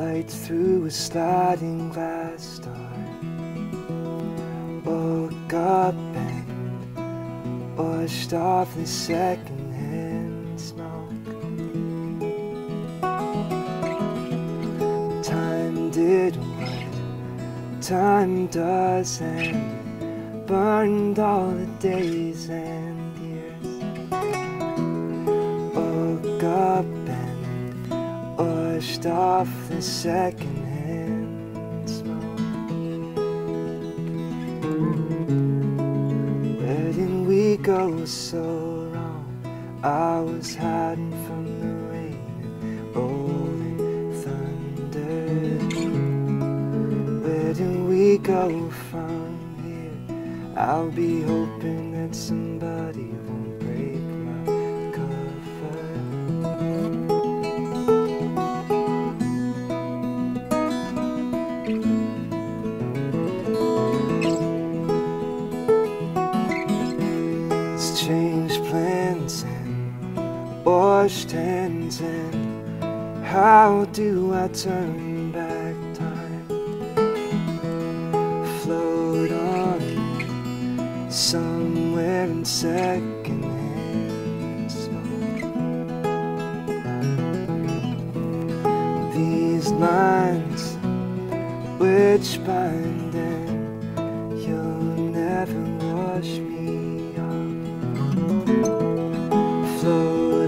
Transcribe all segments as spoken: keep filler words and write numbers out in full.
light through a sliding glass door. Woke up and washed off the secondhand smoke. Time did what time does, and burned all the days and years. Woke up and washed off the secondhand smoke. Where did we go so wrong? I was hiding from the rain and rolling thunder. Where do we go from here? I'll be hoping that somebody won't break my cover. Let's change plans and washed hands, and how do I turn back time? Float on somewhere in secondhand smoke. These lines which bind, and you'll never wash me off. Float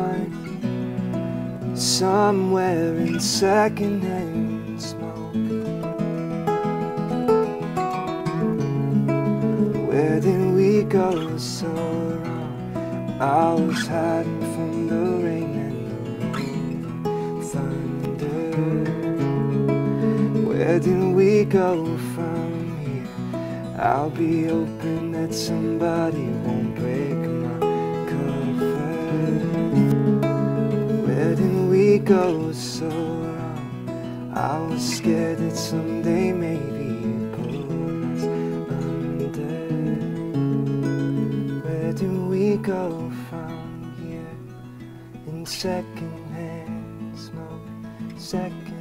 on somewhere in secondhand smoke. Where did we go so wrong? I was hiding from the rain and the rolling thunder. Where did we go from here? I'll be hoping that somebody won't break my cover. Where did we go so wrong? I was scared that someday maybe we go from here in secondhand smoke, second